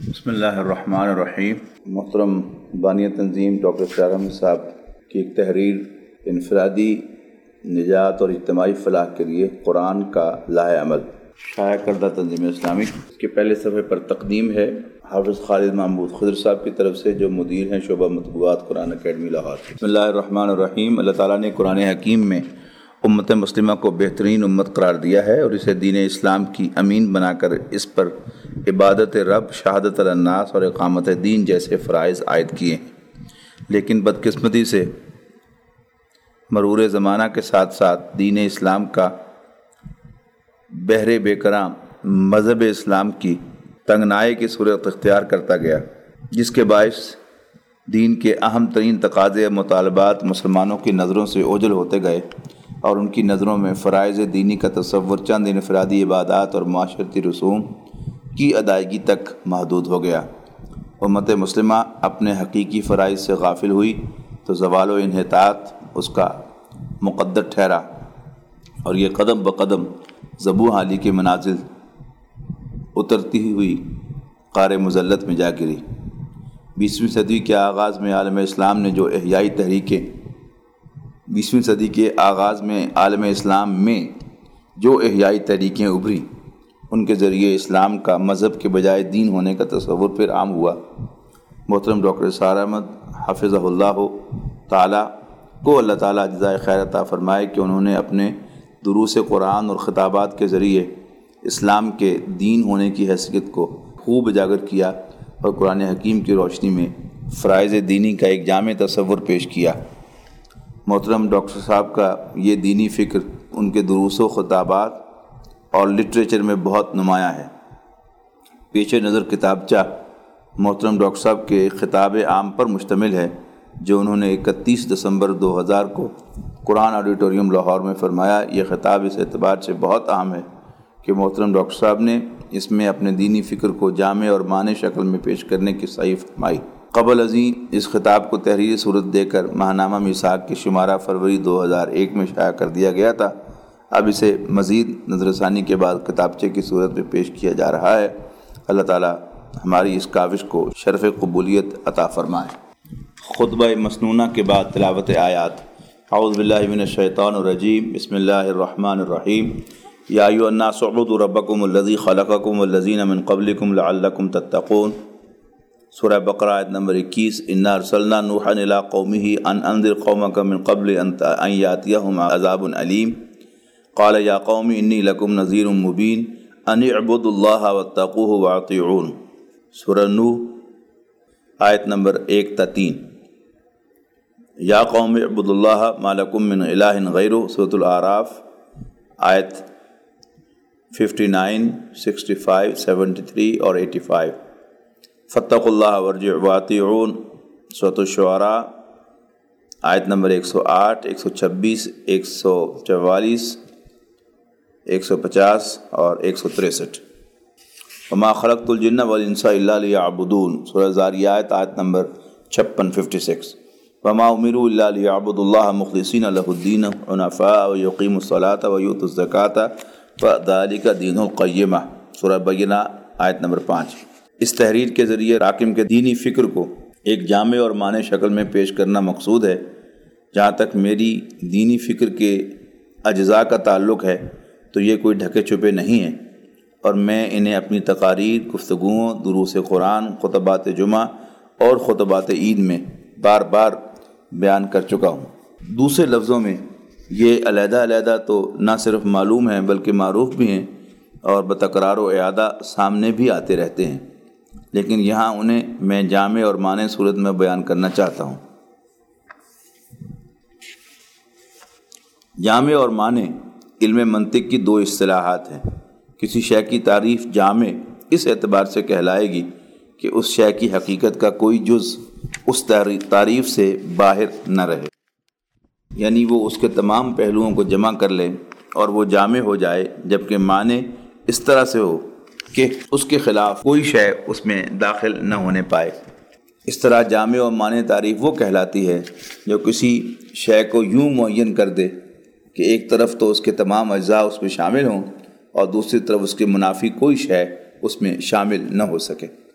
بسم اللہ الرحمن الرحیم۔ محترم بانی تنظیم ڈاکٹر اسرار احمد صاحب کی ایک تحریر انفرادی نجات اور اجتماعی فلاح کے لیے قرآن کا لاہ عمل شائع کردہ تنظیم اسلامی، اس کے پہلے صفحے پر تقدیم ہے حافظ خالد محمود خضر صاحب کی طرف سے، جو مدیر ہیں شعبہ مطبوعات قرآن اکیڈمی لاہور۔ بسم اللہ الرحمن الرحیم۔ اللہ تعالیٰ نے قرآن حکیم میں امت مسلمہ کو بہترین امت قرار دیا ہے اور اسے دین اسلام کی امین بنا کر اس پر عبادت رب، شہادت الناس اور اقامت دین جیسے فرائض عائد کیے ہیں، لیکن بدقسمتی سے مرور زمانہ کے ساتھ ساتھ دین اسلام کا بحر بے کرام مذہب اسلام کی تنگنائی کی صورت اختیار کرتا گیا، جس کے باعث دین کے اہم ترین تقاضے اور مطالبات مسلمانوں کی نظروں سے اوجھل ہوتے گئے اور ان کی نظروں میں فرائض دینی کا تصور چند انفرادی عبادات اور معاشرتی رسوم کی ادائیگی تک محدود ہو گیا۔ امت مسلمہ اپنے حقیقی فرائض سے غافل ہوئی تو زوال و انحطاط اس کا مقدر ٹھہرا اور یہ قدم بقدم ذبح حالی کے منازل اترتی ہوئی قعر مذلت میں جا گری۔ 20ویں صدی کے آغاز میں عالم اسلام نے جو احیائی تحریکیں 20ویں صدی کے آغاز میں عالم اسلام میں جو احیائی تحریکیں ابھری، ان کے ذریعے اسلام کا مذہب کے بجائے دین ہونے کا تصور پھر عام ہوا۔ محترم ڈاکٹر اسرار احمد حفظہ اللہ تعالیٰ کو اللہ تعالیٰ جزائے خیر عطا فرمائے کہ انہوں نے اپنے دروس قرآن اور خطابات کے ذریعے اسلام کے دین ہونے کی حیثیت کو خوب اجاگر کیا اور قرآن حکیم کی روشنی میں فرائض دینی کا ایک جامع تصور پیش کیا۔ محترم ڈاکٹر صاحب کا یہ دینی فکر ان کے دروس و خطابات اور لٹریچر میں بہت نمایاں ہے۔ پیش نظر کتابچہ محترم ڈاکٹر صاحب کے خطاب عام پر مشتمل ہے، جو انہوں نے 31 دسمبر 2000 کو قرآن آڈیٹوریم لاہور میں فرمایا۔ یہ خطاب اس اعتبار سے بہت اہم ہے کہ محترم ڈاکٹر صاحب نے اس میں اپنے دینی فکر کو جامع اور معنی شکل میں پیش کرنے کی صحیح فرمائی۔ قبل ازیں اس خطاب کو تحریری صورت دے کر ماہنامہ میثاق کے شمارہ فروری 2001 میں شائع کر دیا گیا تھا۔ اب اسے مزید نظر ثانی کے بعد کتابچے کی صورت میں پیش کیا جا رہا ہے۔ اللہ تعالی ہماری اس کاوش کو شرف قبولیت عطا فرمائے۔ خطبہ مسنونہ کے بعد تلاوت آیات۔ اعوذ باللہ من الشیطان الرجیم، بسم اللہ الرحمن الرحیم۔ یا ایھا الناس اعبدوا ربکم الذی خلقکم والذین من قبلکم لعلکم تتقون۔ سورہ بقرہ آیت نمبر 21۔ انا ارسلنا نوحا الی قومہ ان انذر قومک من قبل ان یاتیہم عذاب علیم قال یا قوم انی لکم نذیر مبین ان اعبدوا اللہ واتقوہ واطیعون۔ سورہ نوح آیت نمبر 1 تا 3۔ یا قوم اعبدوا اللہ ما لکم من الہ غیرہ۔ سورۃ الاعراف آیت 59، 65، 73 اور 85۔ فاتقوا اللہ وارجعوا واطیعون۔ سورۃ الشعراء آیت نمبر 108، 126، 144، 150 اور 163۔ وما خلقت الجن والانس الا لیعبدون۔ سورہ ذاریات آیت نمبر 56، 56۔ وما امروا الا لیعبدوا اللہ مخلصین لہ الدین حنفاء ویقیموا الصلاۃ ویؤتوا الزکاۃ وذلک دین القیمہ۔ سورہ بینہ آیت نمبر 5۔ اس تحریر کے ذریعے حاکم کے دینی فکر کو ایک جامع اور معنی شکل میں پیش کرنا مقصود ہے۔ جہاں تک میری دینی فکر کے اجزاء کا تعلق ہے تو یہ کوئی ڈھکے چھپے نہیں ہیں، اور میں انہیں اپنی تقاریر، گفتگوؤں، دروس قرآن، خطبات جمعہ اور خطبات عید میں بار بار بیان کر چکا ہوں۔ دوسرے لفظوں میں یہ علیحدہ علیحدہ تو نہ صرف معلوم ہیں بلکہ معروف بھی ہیں اور بتکرار و اعادہ سامنے بھی آتے رہتے ہیں، لیکن یہاں انہیں میں جامع اور معنی صورت میں بیان کرنا چاہتا ہوں۔ جامع اور معنی علم منطق کی دو اصطلاحات ہیں۔ کسی شے کی تعریف جامع اس اعتبار سے کہلائے گی کہ اس شے کی حقیقت کا کوئی جز اس تعریف سے باہر نہ رہے، یعنی وہ اس کے تمام پہلوؤں کو جمع کر لے اور وہ جامع ہو جائے، جبکہ معنی اس طرح سے ہو کہ اس کے خلاف کوئی شے اس میں داخل نہ ہونے پائے۔ اس طرح جامع و معنی تعریف وہ کہلاتی ہے جو کسی شے کو یوں معین کر دے کہ ایک طرف تو اس کے تمام اجزاء اس میں شامل ہوں اور دوسری طرف اس کے منافی کوئی شے اس میں شامل نہ ہو سکے۔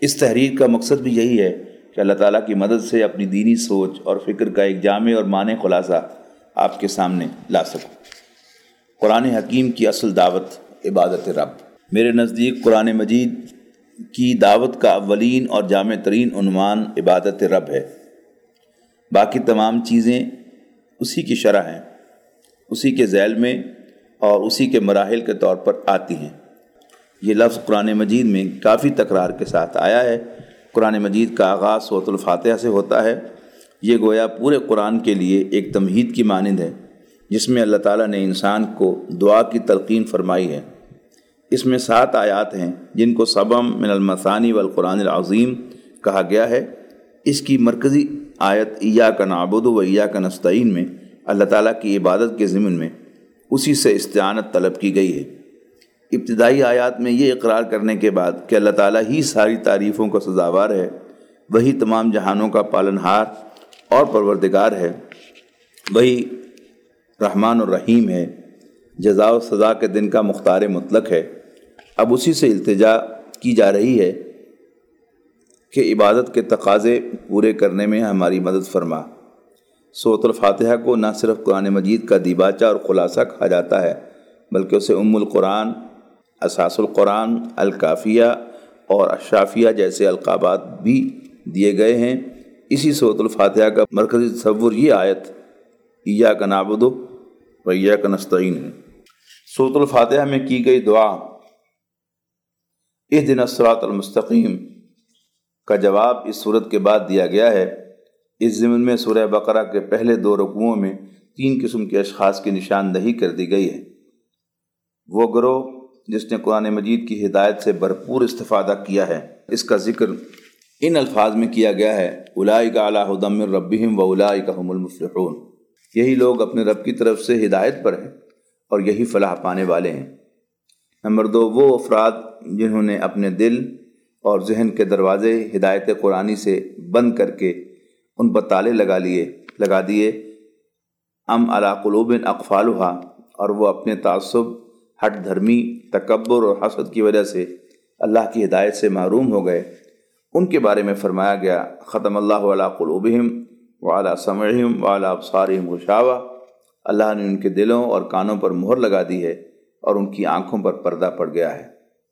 اس تحریر کا مقصد بھی یہی ہے کہ اللہ تعالیٰ کی مدد سے اپنی دینی سوچ اور فکر کا ایک جامع اور معنی خلاصہ آپ کے سامنے لا سکوں۔ قرآن حکیم کی اصل دعوت عبادت رب۔ میرے نزدیک قرآن مجید کی دعوت کا اولین اور جامع ترین عنوان عبادت رب ہے۔ باقی تمام چیزیں اسی کی شرح ہیں، اسی کے ذیل میں اور اسی کے مراحل کے طور پر آتی ہیں۔ یہ لفظ قرآن مجید میں کافی تکرار کے ساتھ آیا ہے۔ قرآن مجید کا آغاز سورۃ الفاتحہ سے ہوتا ہے۔ یہ گویا پورے قرآن کے لیے ایک تمہید کی مانند ہے، جس میں اللہ تعالیٰ نے انسان کو دعا کی تلقین فرمائی ہے۔ اس میں 7 آیات ہیں جن کو سبم من المثانی والقرآن العظیم کہا گیا ہے۔ اس کی مرکزی آیت ایاک نعبد و ایاک نستعین میں اللہ تعالیٰ کی عبادت کے ضمن میں اسی سے استعانت طلب کی گئی ہے۔ ابتدائی آیات میں یہ اقرار کرنے کے بعد کہ اللہ تعالیٰ ہی ساری تعریفوں کا سزاوار ہے، وہی تمام جہانوں کا پالنہار اور پروردگار ہے، وہی رحمان الرحیم ہے، جزا و سزا کے دن کا مختار مطلق ہے، اب اسی سے التجا کی جا رہی ہے کہ عبادت کے تقاضے پورے کرنے میں ہماری مدد فرما۔ سورۃ الفاتحہ کو نہ صرف قرآن مجید کا دیباچہ اور خلاصہ کہا جاتا ہے، بلکہ اسے ام القرآن، اساس القرآن، الکافیہ اور الشافیہ جیسے القابات بھی دیے گئے ہیں۔ اسی سورۃ الفاتحہ کا مرکزی تصور یہ آیت ایاک نعبد و ایاک نستعین ہے۔ سورۃ الفاتحہ میں کی گئی دعا اہدنا الصراط المستقیم کا جواب اس سورت کے بعد دیا گیا ہے۔ اس ضمن میں سورہ بقرہ کے پہلے 2 رکوعوں میں 3 قسم کے اشخاص کی نشاندہی کر دی گئی ہے۔ وہ گروہ جس نے قرآن مجید کی ہدایت سے بھرپور استفادہ کیا ہے، اس کا ذکر ان الفاظ میں کیا گیا ہے، اولئک علی ھدی من ربہم واولئک ھم المفلحون۔ یہی لوگ اپنے رب کی طرف سے ہدایت پر ہیں اور یہی فلاح پانے والے ہیں۔ نمبر 2، وہ افراد جنہوں نے اپنے دل اور ذہن کے دروازے ہدایت قرآنی سے بند کر کے ان پر تالے لگا دیے، ام علی قلوب اقفالھا، اور وہ اپنے تعصب، ہٹ دھرمی، تکبر اور حسد کی وجہ سے اللہ کی ہدایت سے محروم ہو گئے۔ ان کے بارے میں فرمایا گیا، ختم اللہ علی قلوبہم وعلی سمعہم وعلی ابصارہم غشاوہ، اللہ نے ان کے دلوں اور کانوں پر مہر لگا دی ہے اور ان کی آنکھوں پر پردہ پڑ گیا ہے۔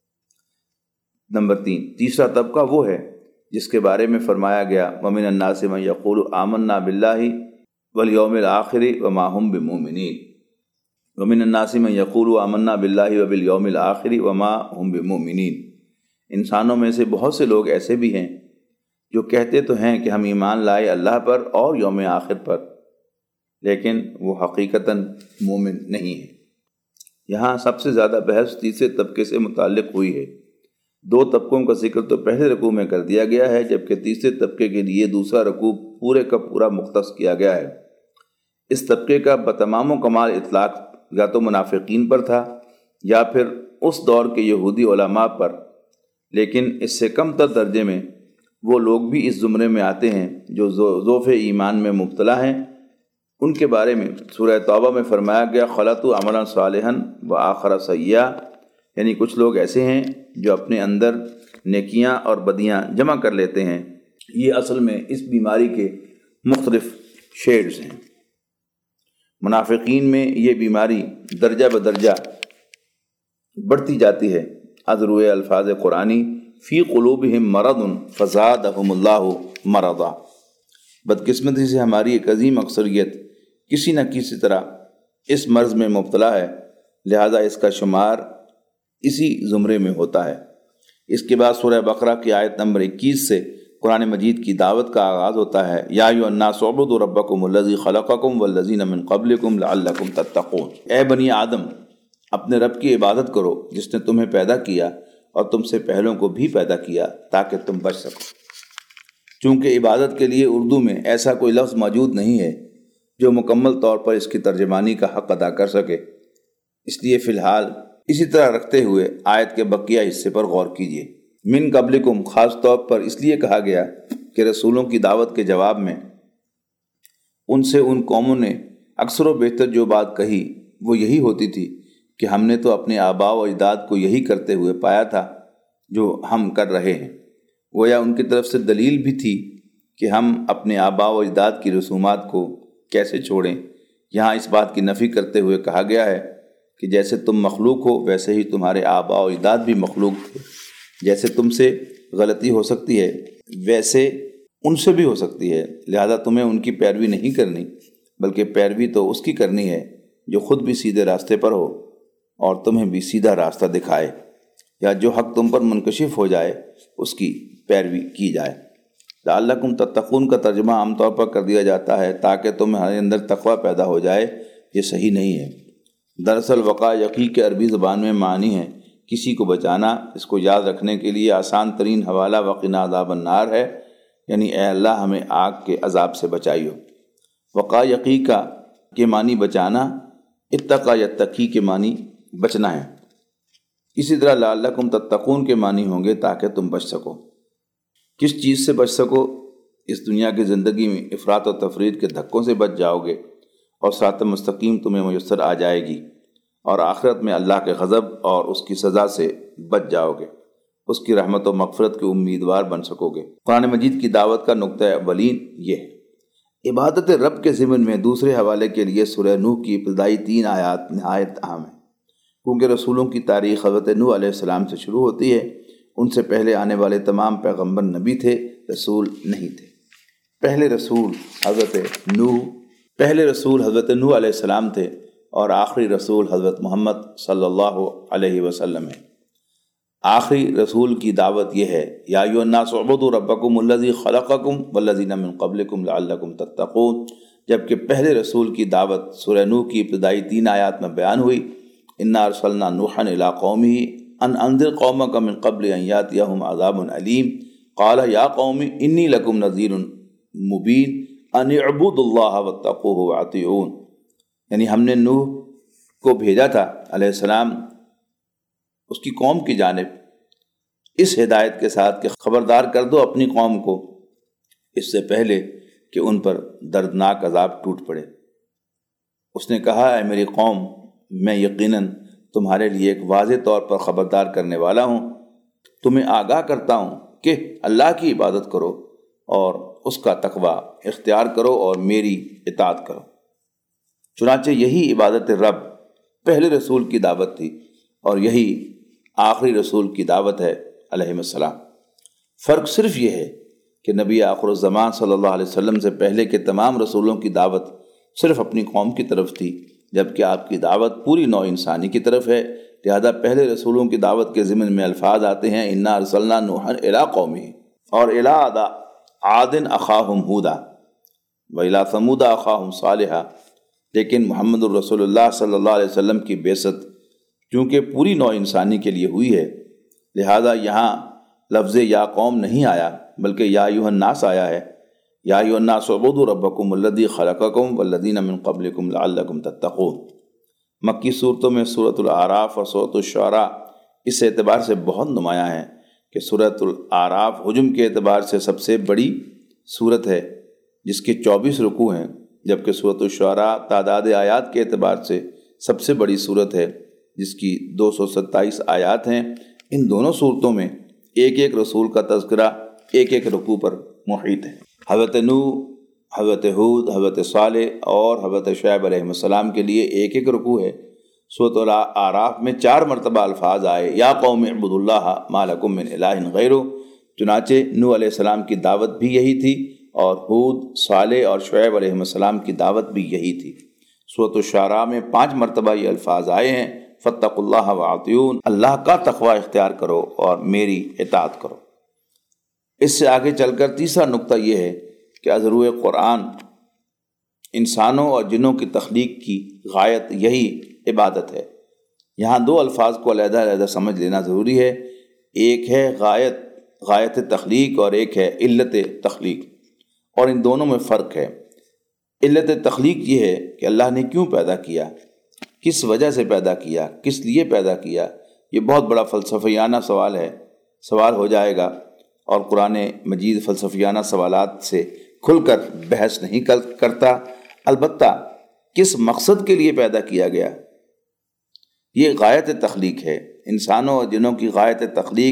نمبر 3، تیسرا طبقہ وہ ہے جس کے بارے میں فرمایا گیا، وَمِنَ النَّاسِ مَن يَقُولُ آمَنَّا بِاللَّهِ وَالْيَوْمِ الْآخِرِ وَمَا هُمْ بِمُؤْمِنِينَ۔ وَمِنَ النَّاسِ مَن يَقُولُ آمَنَّا بِاللَّهِ وَبِالْيَوْمِ الْآخِرِ وَمَا هُمْ بِمُؤْمِنِينَ۔ انسانوں میں سے بہت سے لوگ ایسے بھی ہیں جو کہتے تو ہیں کہ ہم ایمان لائے اللہ پر اور یوم آخر پر، لیکن وہ حقیقتاً مومن نہیں ہیں۔ یہاں سب سے زیادہ بحث تیسرے طبقے سے متعلق ہوئی ہے۔ 2 طبقوں کا ذکر تو پہلے رکوع میں کر دیا گیا ہے، جبکہ تیسرے طبقے کے لیے دوسرا رکوع پورے کا پورا مختص کیا گیا ہے۔ اس طبقے کا بتمام و کمال اطلاق یا تو منافقین پر تھا یا پھر اس دور کے یہودی علماء پر، لیکن اس سے کم تر درجے میں وہ لوگ بھی اس زمرے میں آتے ہیں جو ضعف ایمان میں مبتلا ہیں۔ ان کے بارے میں سورہ توبہ میں فرمایا گیا، خلطوا عملا صالحا وآخر سیئا، یعنی کچھ لوگ ایسے ہیں جو اپنے اندر نیکیاں اور بدیاں جمع کر لیتے ہیں۔ یہ اصل میں اس بیماری کے مختلف شیڈز ہیں۔ منافقین میں یہ بیماری درجہ بدرجہ بڑھتی جاتی ہے۔ از روئے الفاظ قرآنی، فی قلوبہم مرض فزادہم اللہ مرضا۔ بدقسمتی سے ہماری ایک عظیم اکثریت کسی نہ کسی طرح اس مرض میں مبتلا ہے، لہذا اس کا شمار اسی زمرے میں ہوتا ہے۔ اس کے بعد سورہ بقرہ کی آیت نمبر 21 سے قرآن مجید کی دعوت کا آغاز ہوتا ہے، یا ایھا الناس اعبدوا ربکم الذی خلقکم والذین من قبلکم لعلکم تتقون۔ اے بنی آدم، اپنے رب کی عبادت کرو جس نے تمہیں پیدا کیا اور تم سے پہلوں کو بھی پیدا کیا تاکہ تم بچ سکو۔ چونکہ عبادت کے لیے اردو میں ایسا کوئی لفظ موجود نہیں ہے جو مکمل طور پر اس کی ترجمانی کا حق ادا کر سکے، اس لیے فی الحال اسی طرح رکھتے ہوئے آیت کے بقیہ حصے پر غور کیجیے۔ من قبلکم خاص طور پر اس لیے کہا گیا کہ رسولوں کی دعوت کے جواب میں ان سے ان قوموں نے اکثر و بیشتر جو بات کہی وہ یہی ہوتی تھی کہ ہم نے تو اپنے آباء و اجداد کو یہی کرتے ہوئے پایا تھا جو ہم کر رہے ہیں۔ گویا ان کی طرف سے دلیل بھی تھی کہ ہم اپنے آباء و اجداد کی رسومات کو کیسے چھوڑیں۔ یہاں اس بات کی نفی کرتے ہوئے کہا گیا ہے کہ جیسے تم مخلوق ہو ویسے ہی تمہارے آباء و اجداد بھی مخلوق تھے، جیسے تم سے غلطی ہو سکتی ہے ویسے ان سے بھی ہو سکتی ہے، لہذا تمہیں ان کی پیروی نہیں کرنی بلکہ پیروی تو اس کی کرنی ہے جو خود بھی سیدھے راستے پر ہو اور تمہیں بھی سیدھا راستہ دکھائے، یا جو حق تم پر منکشف ہو جائے اس کی پیروی کی جائے۔ لعلکم تتقون کا ترجمہ عام طور پر کر دیا جاتا ہے تاکہ تمہارے اندر تقوی پیدا ہو جائے، یہ صحیح نہیں ہے۔ دراصل وقایقی کے عربی زبان میں معنی ہے کسی کو بچانا۔ اس کو یاد رکھنے کے لیے آسان ترین حوالہ وقنا عذاب النار ہے، یعنی اے اللہ ہمیں آگ کے عذاب سے بچائیو۔ وقایقی کا کے معنی بچانا، اتقا یتقی کے معنی بچنا ہے۔ اسی طرح لعلکم تتقون کے معنی ہوں گے تاکہ تم بچ سکو۔ کس چیز سے بچ سکو؟ اس دنیا کی زندگی میں افراط و تفرید کے دھکوں سے بچ جاؤ گے اور صراط مستقیم تمہیں میسر آ جائے گی، اور آخرت میں اللہ کے غضب اور اس کی سزا سے بچ جاؤ گے، اس کی رحمت و مغفرت کے امیدوار بن سکو گے۔ قرآن مجید کی دعوت کا نقطہ اولین یہ ہے۔ عبادت رب کے ضمن میں دوسرے حوالے کے لیے سورہ نوح کی ابتدائی 3 آیات نہایت اہم ہیں، کیونکہ رسولوں کی تاریخ حضرت نوح علیہ السلام سے شروع ہوتی ہے۔ ان سے پہلے آنے والے تمام پیغمبر نبی تھے، رسول نہیں تھے۔ پہلے رسول حضرت نوح علیہ السلام تھے اور آخری رسول حضرت محمد صلی اللہ علیہ وسلم ہے۔ آخری رسول کی دعوت یہ ہے، یا ایھا الناس اعبدوا ربکم الذی خلقکم والذین من قبلکم لعلکم تتقون، جبکہ پہلے رسول کی دعوت سورہ نوح کی ابتدائی 3 آیات میں بیان ہوئی۔ انا ارسلنا نوحا الی قومہ ان انذر قومک من قبل ان یاتیہم عذاب علیم قال یا قوم انی لکم نذیر مبین ان اعبدوا اللہ واتقوہ واطیعون، یعنی ہم نے نوح کو بھیجا تھا علیہ السلام اس کی قوم کی جانب اس ہدایت کے ساتھ کہ خبردار کر دو اپنی قوم کو اس سے پہلے کہ ان پر دردناک عذاب ٹوٹ پڑے۔ اس نے کہا، اے میری قوم، میں یقیناً تمہارے لیے ایک واضح طور پر خبردار کرنے والا ہوں، تمہیں آگاہ کرتا ہوں کہ اللہ کی عبادت کرو اور اس کا تقوی اختیار کرو اور میری اطاعت کرو۔ چنانچہ یہی عبادت رب پہلے رسول کی دعوت تھی اور یہی آخری رسول کی دعوت ہے علیہ السلام۔ فرق صرف یہ ہے کہ نبی آخر الزمان صلی اللہ علیہ وسلم سے پہلے کے تمام رسولوں کی دعوت صرف اپنی قوم کی طرف تھی، جبکہ آپ کی دعوت پوری نوع انسانی کی طرف ہے، لہذا پہلے رسولوں کی دعوت کے ضمن میں الفاظ آتے ہیں انا ارسلنا نوحا الی قومہ اور الی عاد اخاہم ہودا والی ثمود اخاہم صالحا، لیکن محمد الرسول اللہ صلی اللہ علیہ وسلم کی بعثت چونکہ پوری نوع انسانی کے لیے ہوئی ہے، لہذا یہاں لفظ یا قوم نہیں آیا بلکہ یا ایھا الناس آیا ہے۔ یا ایھا الناس اعبدوا ربکم الذی خلقکم والذین من قبلکم لعلکم تتقون۔ مکی صورتوں میں سورۃ الاعراف اور سورۃ الشعراء اس اعتبار سے بہت نمایاں ہیں کہ سورۃ الاعراف حجم کے اعتبار سے سب سے بڑی سورت ہے جس کے 24 رکوع ہیں، جبکہ سورۃ الشعراء تعداد آیات کے اعتبار سے سب سے بڑی سورت ہے جس کی 227 آیات ہیں۔ ان دونوں صورتوں میں ایک ایک رسول کا تذکرہ ایک ایک رکوع پر محیط ہے۔ حضرت نوح، حضرت ہود، حضرت صالح اور حضرت شعیب علیہ السلام کے لیے ایک ایک رکوع ہے۔ سورۃ الاعراف میں 4 مرتبہ الفاظ آئے، یا قوم اعبدوا اللہ ما لکم من الہ غیرہ، چنانچہ نوح علیہ السلام کی دعوت بھی یہی تھی اور ہود، صالح اور شعیب علیہ السلام کی دعوت بھی یہی تھی۔ سورۃ الشعراء میں 5 مرتبہ یہ الفاض آئے ہیں، فاتقوا اللہ واطیعون، اللہ کا تقوی اختیار کرو اور میری اطاعت کرو۔ اس سے آگے چل کر تیسرا نقطہ یہ ہے کہ ازروع قرآن انسانوں اور جنوں کی تخلیق کی غایت یہی عبادت ہے۔ یہاں 2 الفاظ کو علیحدہ علیحدہ سمجھ لینا ضروری ہے، ایک ہے غایت تخلیق اور ایک ہے علت تخلیق، اور ان دونوں میں فرق ہے۔ علت تخلیق یہ ہے کہ اللہ نے کیوں پیدا کیا، کس وجہ سے پیدا کیا، کس لیے پیدا کیا۔ یہ بہت بڑا فلسفیانہ سوال ہے، سوال ہو جائے گا، اور قرآن مجید فلسفیانہ سوالات سے کھل کر بحث نہیں کرتا، البتہ کس مقصد کے لیے پیدا کیا گیا، یہ غایت تخلیق ہے۔ انسانوں اور جنوں کی غایت تخلیق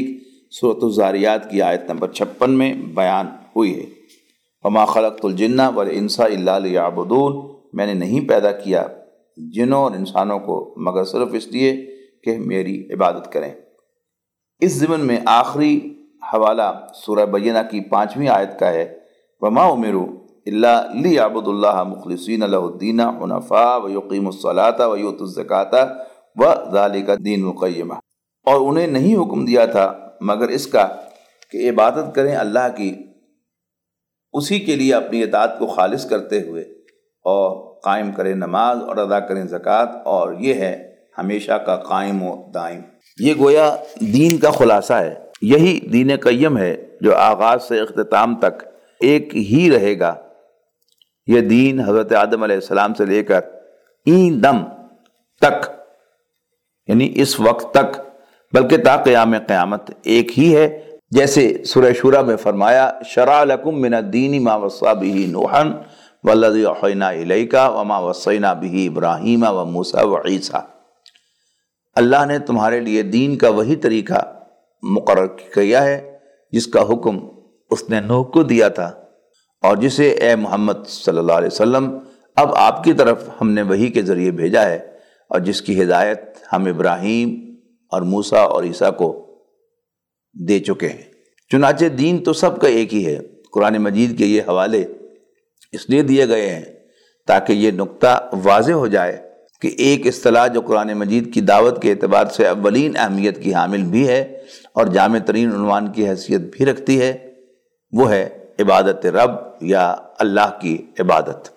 سورۃ الزاریات کی آیت نمبر 56 میں بیان ہوئی ہے۔ وما خلقت الجن والانس الا لیعبدون، میں نے نہیں پیدا کیا جنوں اور انسانوں کو مگر صرف اس لیے کہ میری عبادت کریں۔ اس ضمن میں آخری حوالہ سورہ بینہ کی 5ویں آیت کا ہے، وما امروا الا لیعبدوا اللہ مخلصین لہ الدین حنفاء ویقیموا الصلاۃ ویؤتوا الزکاۃ وذلک دین القیمہ، اور انہیں نہیں حکم دیا تھا مگر اس کا کہ عبادت کریں اللہ کی، اسی کے لیے اپنی اطاعت کو خالص کرتے ہوئے، اور قائم کریں نماز اور ادا کریں زکوٰۃ، اور یہ ہے ہمیشہ کا قائم و دائم۔ یہ گویا دین کا خلاصہ ہے، یہی دین قیم ہے جو آغاز سے اختتام تک ایک ہی رہے گا۔ یہ دین حضرت آدم علیہ السلام سے لے کر این دم تک، یعنی اس وقت تک، بلکہ تا قیام قیامت ایک ہی ہے۔ جیسے سورہ شورى میں فرمایا، شرع لکم من الدین ما وصى به نوحا والذی اوحینا الیک وما وصینا به ابراہیم وموسیٰ وعیسیٰ، اللہ نے تمہارے لیے دین کا وہی طریقہ مقرر کیا ہے جس کا حکم اس نے نوح کو دیا تھا، اور جسے اے محمد صلی اللہ علیہ وسلم اب آپ کی طرف ہم نے وحی کے ذریعے بھیجا ہے، اور جس کی ہدایت ہم ابراہیم اور موسیٰ اور عیسیٰ کو دے چکے ہیں۔ چنانچہ دین تو سب کا ایک ہی ہے۔ قرآن مجید کے یہ حوالے اس لیے دیے گئے ہیں تاکہ یہ نقطہ واضح ہو جائے کہ ایک اصطلاح جو قرآن مجید کی دعوت کے اعتبار سے اولین اہمیت کی حامل بھی ہے اور جامع ترین عنوان کی حیثیت بھی رکھتی ہے، وہ ہے عبادت رب یا اللہ کی عبادت۔